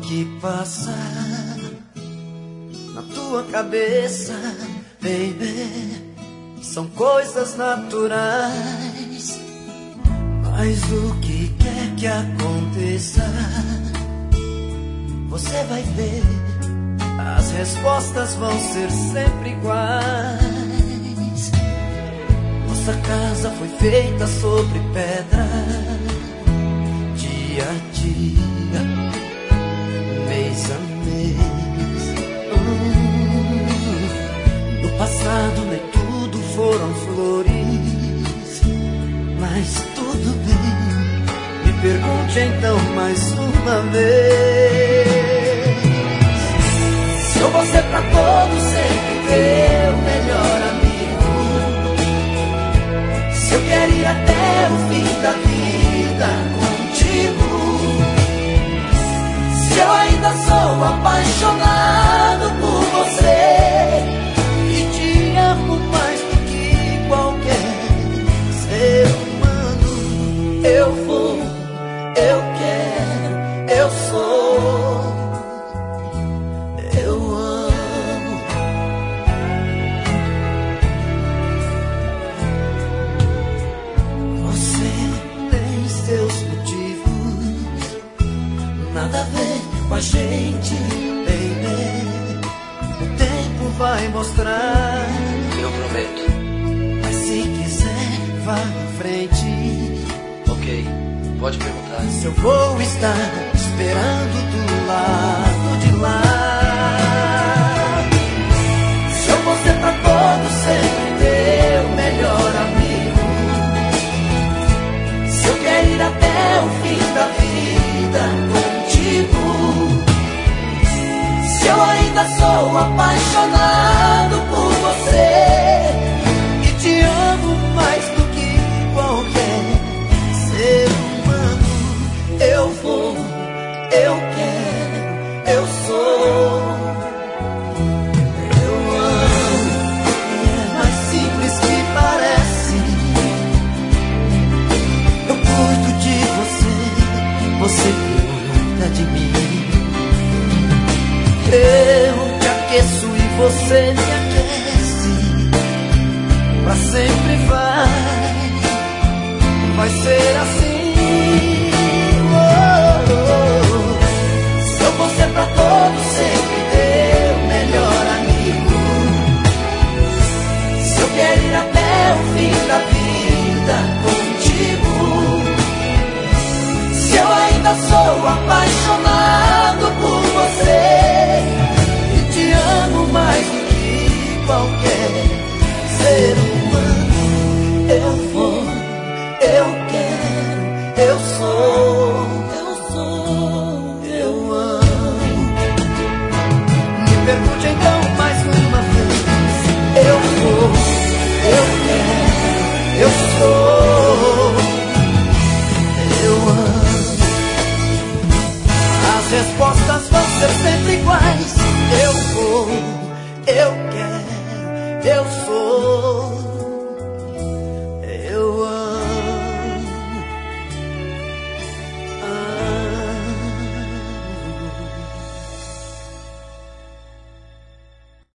que passa na tua cabeça, baby, são coisas naturais. Mas o que quer que aconteça, você vai ver, as respostas vão ser sempre iguais. Nossa casa foi feita sobre pedra, dia a dia, mês a mês. No passado nem tudo foram flores, mas tudo bem. Me pergunte então mais uma vez: se eu vou ser pra todos sempre teu melhor amigo, se eu quero ir até o fim da vida contigo, se eu ainda sou apaixonado por você e te amo mais do que qualquer ser humano, eu vou, eu quero, eu sou, eu amo. Você tem seus motivos, nada a ver com a gente, baby. O tempo vai mostrar. Eu prometo. Mas se quiser, vá em frente. Ok, pode perguntar. Se eu vou estar esperando do lado de lá, se eu vou ser pra todos sempre teu melhor amigo, se eu quero ir até o fim da vida contigo, se eu ainda sou apaixonado por você e te amo mais do que qualquer ser humano, eu vou, eu quero, eu sou, eu amo. E é mais simples que parece. Eu cuido de você, você cuida de mim. Eu te aqueço e você me aquece. Pra sempre vai ser assim. Se eu vou ser pra todos sempre teu melhor amigo, se eu quero ir até o fim da vida contigo, se eu ainda sou apaixonado por você e te amo mais do que qualquer ser humano, eu vou, eu quero, eu sou, eu amo. Me pergunte então mais uma vez: eu vou, eu quero, eu sou, eu amo. As respostas vão ser sempre iguais. Eu vou, eu quero, eu sou.